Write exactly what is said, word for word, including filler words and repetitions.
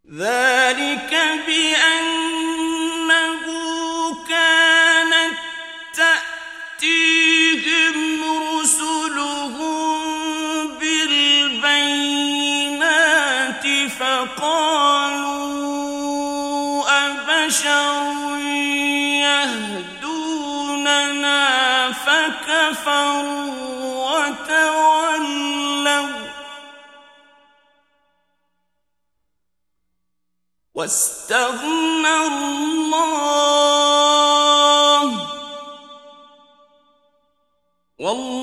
ذلك بأنه كانت تأتيهم رسلهم بالبينات فقالوا أبشر يهدوننا فكفروا وتولوا واستغنى الله والله